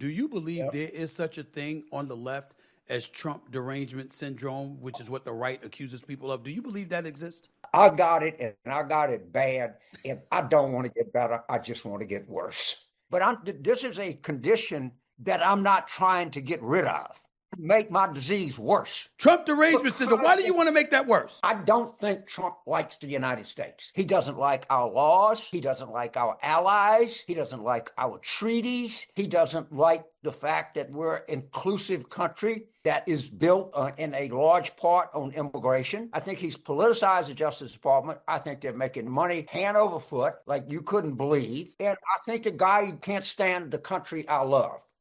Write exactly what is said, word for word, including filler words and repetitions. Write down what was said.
Do you believe Yep. there is such a thing on the left as Trump derangement syndrome, which is what the right accuses people of? Do you believe that exists? I got it and I got it bad, and I don't want to get better. I just want to get worse. But I'm, this is a condition that I'm not trying to get rid of, make my disease worse. Trump derangement syndrome. Why do you want to make that worse? I don't think Trump likes the United States. He doesn't like our laws. He doesn't like our allies. He doesn't like our treaties. He doesn't like the fact that we're an inclusive country that is built uh, in a large part on immigration. I think he's politicized the Justice Department. I think they're making money hand over foot like you couldn't believe. And I think the guy can't stand the country I love.